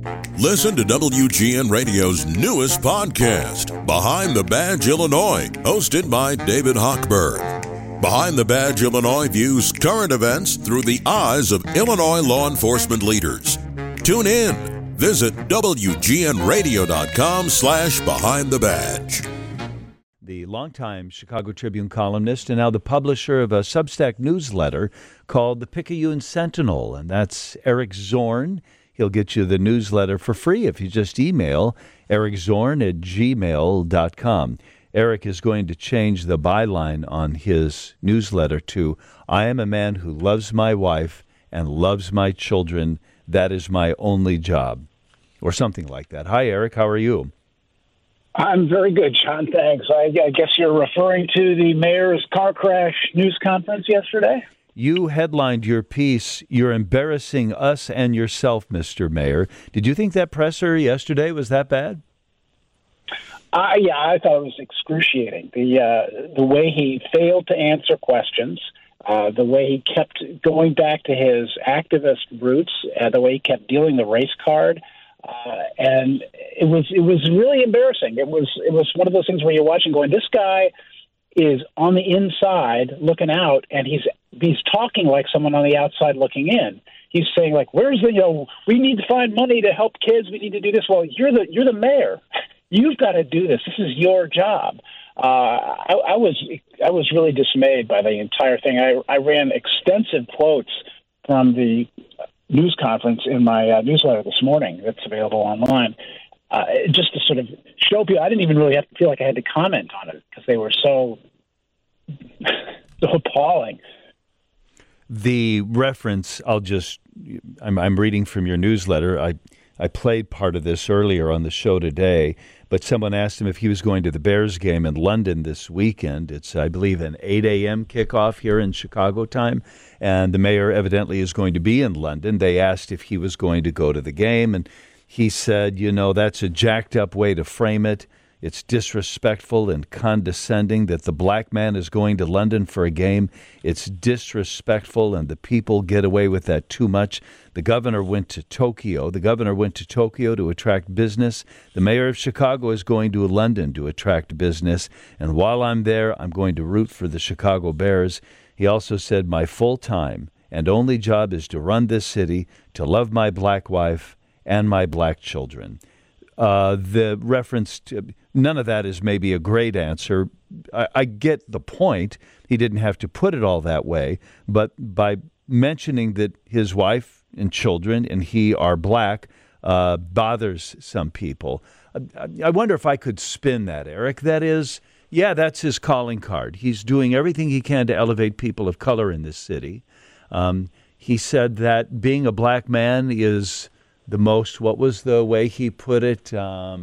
Listen to WGN Radio's newest podcast, Behind the Badge Illinois, hosted by David Hochberg. Behind the Badge Illinois views current events through the eyes of Illinois law enforcement leaders. Tune in. Visit WGNRadio.com/Behind the Badge. The longtime Chicago Tribune columnist and now the publisher of a Substack newsletter called the Picayune Sentinel, and that's Eric Zorn. He'll get you the newsletter for free if you just email ericzorn@gmail.com. Eric is going to change the byline on his newsletter to, "I am a man who loves my wife and loves my children. That is my only job," or something like that. Hi, Eric. How are you? I'm very good, Sean. Thanks. I guess you're referring to the mayor's car crash news conference yesterday? You headlined your piece, "You're embarrassing us and yourself, Mr. Mayor." Did you think that presser yesterday was that bad? Yeah, I thought it was excruciating. The way he failed to answer questions, the way he kept going back to his activist roots, the way he kept dealing the race card, and it was really embarrassing. It was one of those things where you're watching, going, this guy is on the inside looking out, and he's talking like someone on the outside looking in. He's saying, like, "Where's the we need to find money to help kids. We need to do this." Well, you're the mayor. You've got to do this. This is your job. I was really dismayed by the entire thing. I ran extensive quotes from the news conference in my newsletter this morning. That's available online. Just to sort of show people, I didn't even really have to feel like I had to comment on it because they were so appalling. The reference, I'm reading from your newsletter. I played part of this earlier on the show today, but someone asked him if he was going to the Bears game in London this weekend. It's, I believe, an 8 a.m. kickoff here in Chicago time, and the mayor evidently is going to be in London. They asked if he was going to go to the game, and he said, that's a jacked up way to frame it. It's disrespectful and condescending that the black man is going to London for a game. It's disrespectful, and the people get away with that too much. The governor went to Tokyo. To attract business. The mayor of Chicago is going to London to attract business. And while I'm there, I'm going to root for the Chicago Bears. He also said, "My full-time and only job is to run this city, to love my black wife and my black children." The reference to none of that is maybe a great answer. I get the point. He didn't have to put it all that way, but by mentioning that his wife and children and he are black bothers some people. I wonder if I could spin that, Eric. That is, yeah, that's his calling card. He's doing everything he can to elevate people of color in this city. He said that being a black man is the most, what was the way he put it? The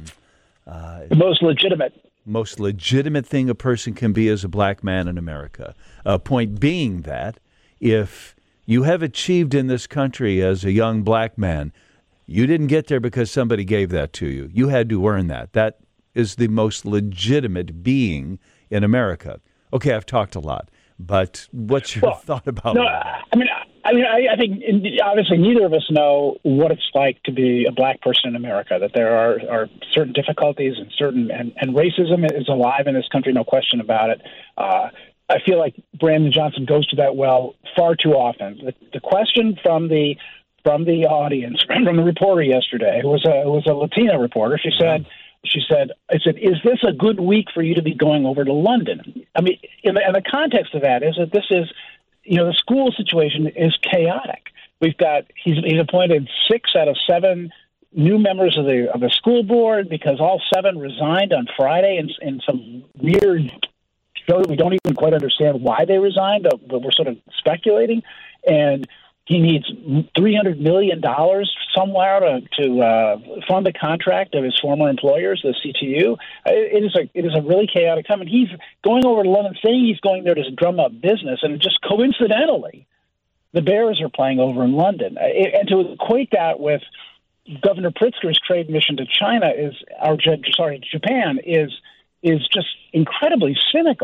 most legitimate thing a person can be as a black man in America. Point being that if you have achieved in this country as a young black man, you didn't get there because somebody gave that to you. You had to earn that. That is the most legitimate being in America. Okay, I've talked a lot, but what's your thought about that? I think obviously neither of us know what it's like to be a black person in America, that there are certain difficulties and racism is alive in this country, no question about it. I feel like Brandon Johnson goes to that well far too often. The question from the audience, from the reporter yesterday, who was a Latina reporter, she said, "Is this a good week for you to be going over to London?" I mean, and the context of that is that this is, the school situation is chaotic. He's appointed 6 out of 7 new members of the school board because all 7 resigned on Friday in some weird show that we don't even quite understand why they resigned, but we're sort of speculating. And he needs $300 million somewhere to fund the contract of his former employers, the CTU. It is a really chaotic time, and he's going over to London, saying he's going there to drum up business, and just coincidentally, the Bears are playing over in London. And to equate that with Governor Pritzker's trade mission to Japan is just incredibly cynical.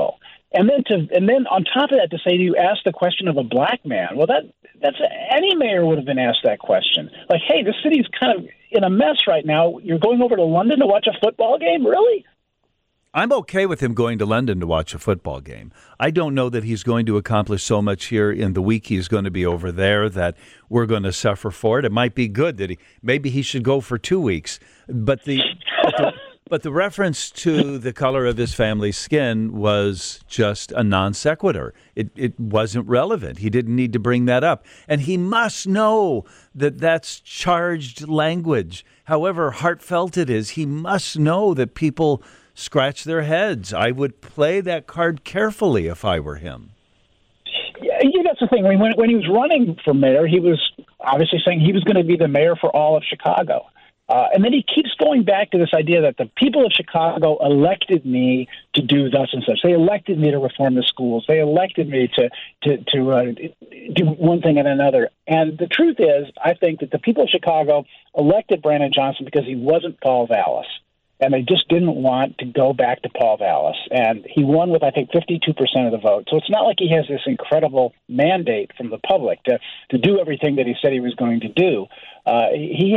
And then on top of that, to say you ask the question of a black man, well, that's any mayor would have been asked that question. Like, hey, the city's kind of in a mess right now. You're going over to London to watch a football game, really? I'm okay with him going to London to watch a football game. I don't know that he's going to accomplish so much here in the week he's going to be over there that we're going to suffer for it. It might be good that maybe he should go for 2 weeks. But the reference to the color of his family's skin was just a non sequitur. It wasn't relevant. He didn't need to bring that up. And he must know that that's charged language. However heartfelt it is, he must know that people scratch their heads. I would play that card carefully if I were him. Yeah, that's the thing. I mean, when he was running for mayor, he was obviously saying he was going to be the mayor for all of Chicago. And then he keeps going back to this idea that the people of Chicago elected me to do thus and such. They elected me to reform the schools. They elected me to do one thing and another. And the truth is, I think that the people of Chicago elected Brandon Johnson because he wasn't Paul Vallis. And they just didn't want to go back to Paul Vallis. And he won with, I think, 52% of the vote. So it's not like he has this incredible mandate from the public to do everything that he said he was going to do. He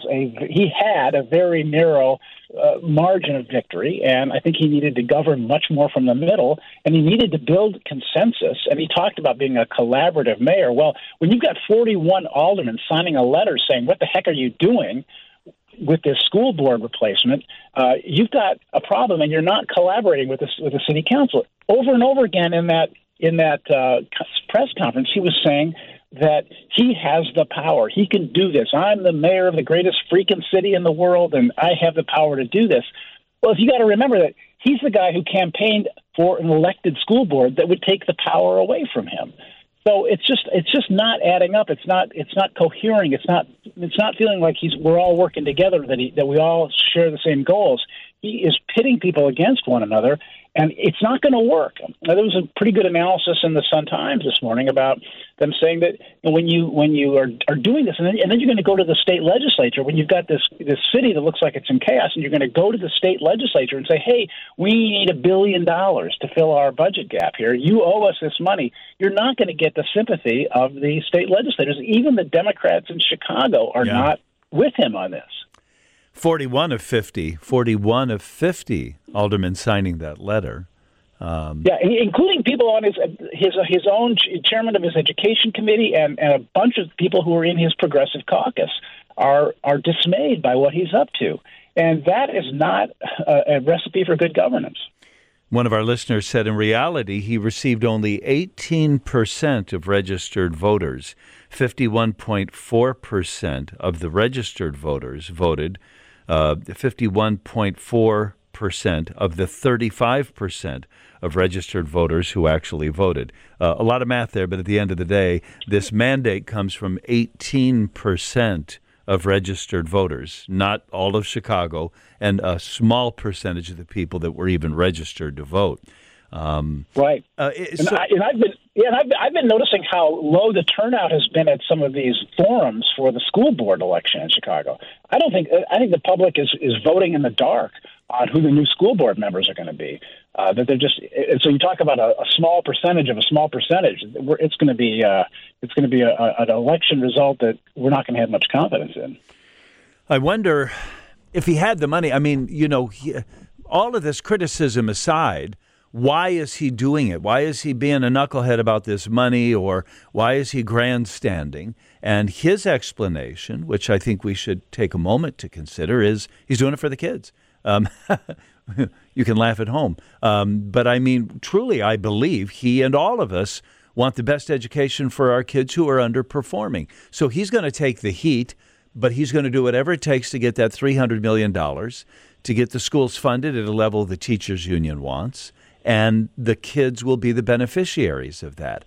had a very narrow margin of victory, and I think he needed to govern much more from the middle, and he needed to build consensus. And he talked about being a collaborative mayor. Well, when you've got 41 aldermen signing a letter saying, what the heck are you doing with this school board replacement, you've got a problem, and you're not collaborating with the city council. Over and over again in that press conference, he was saying that he has the power. He can do this. I'm the mayor of the greatest freaking city in the world, and I have the power to do this. Well, you got to remember that he's the guy who campaigned for an elected school board that would take the power away from him. So it's just not adding up. It's not cohering. It's not feeling like we're all working together, that we all share the same goals. He is pitting people against one another, and it's not going to work. Now, there was a pretty good analysis in the Sun-Times this morning about them saying that when you are doing this, and then you're going to go to the state legislature, when you've got this city that looks like it's in chaos, and you're going to go to the state legislature and say, hey, we need $1 billion to fill our budget gap here. You owe us this money. You're not going to get the sympathy of the state legislators. Even the Democrats in Chicago are not with him on this. 41 of 50 aldermen signing that letter. Including people on his own chairman of his education committee and a bunch of people who are in his progressive caucus are dismayed by what he's up to. And that is not a recipe for good governance. One of our listeners said in reality he received only 18% of registered voters. 51.4% of the registered voters voted. 51.4% of the 35% of registered voters who actually voted. A lot of math there, but at the end of the day, this mandate comes from 18% of registered voters, not all of Chicago, and a small percentage of the people that were even registered to vote. Right. I've been noticing how low the turnout has been at some of these forums for the school board election in Chicago. I think the public is voting in the dark on who the new school board members are going to be. That they're just, so you talk about a small percentage of a small percentage. It's going to be an election result that we're not going to have much confidence in. I wonder if he had the money. I mean, all of this criticism aside, why is he doing it? Why is he being a knucklehead about this money, or why is he grandstanding? And his explanation, which I think we should take a moment to consider, is he's doing it for the kids. You can laugh at home. But I mean, truly, I believe he and all of us want the best education for our kids who are underperforming. So he's going to take the heat, but he's going to do whatever it takes to get that $300 million, to get the schools funded at a level the teachers union wants. And the kids will be the beneficiaries of that.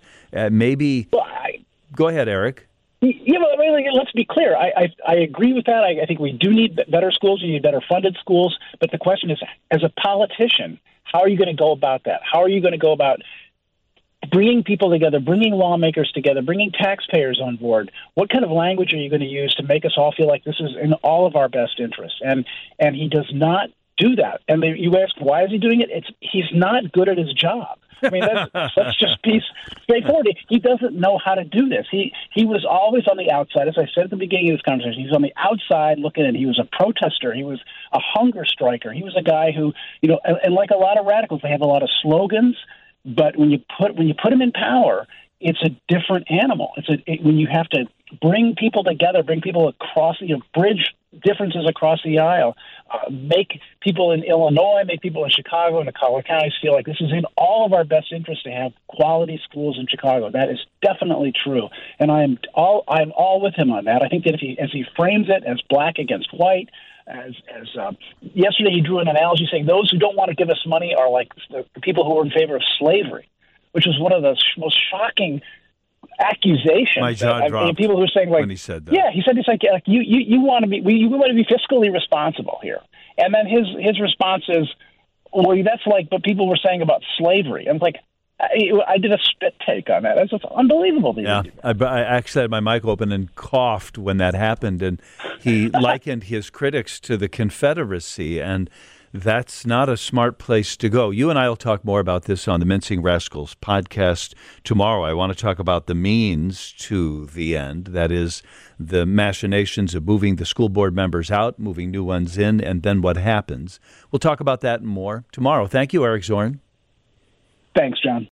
Go ahead, Eric. Yeah, but let's be clear. I agree with that. I think we do need better schools. We need better funded schools. But the question is, as a politician, how are you going to go about that? How are you going to go about bringing people together, bringing lawmakers together, bringing taxpayers on board? What kind of language are you going to use to make us all feel like this is in all of our best interests? And he does not do that. And you ask, why is he doing it? He's not good at his job. I mean, let's just be straightforward. He doesn't know how to do this. He was always on the outside. As I said at the beginning of this conversation, he was on the outside looking in. He was a protester. He was a hunger striker. He was a guy who, and like a lot of radicals, they have a lot of slogans, but when you put him in power, it's a different animal. When you have to bring people together, bring people across, bridge differences across the aisle, make people in Illinois, make people in Chicago and the Collier counties feel like this is in all of our best interest to have quality schools in Chicago. That is definitely true, and I'm all with him on that. I think that as he frames it as black against white, as yesterday he drew an analogy saying those who don't want to give us money are like the people who are in favor of slavery, which was one of the most shocking accusations. My jaw dropped. People who are saying, like, when he said that. Yeah, he said it's like you want to be fiscally responsible here, and then his response is, well, that's like what people were saying about slavery. And it's like, I did a spit take on that. That's just unbelievable. Yeah, I actually had my mic open and coughed when that happened, and he likened his critics to the Confederacy, and that's not a smart place to go. You and I will talk more about this on the Mincing Rascals podcast tomorrow. I want to talk about the means to the end, that is, the machinations of moving the school board members out, moving new ones in, and then what happens. We'll talk about that and more tomorrow. Thank you, Eric Zorn. Thanks, John.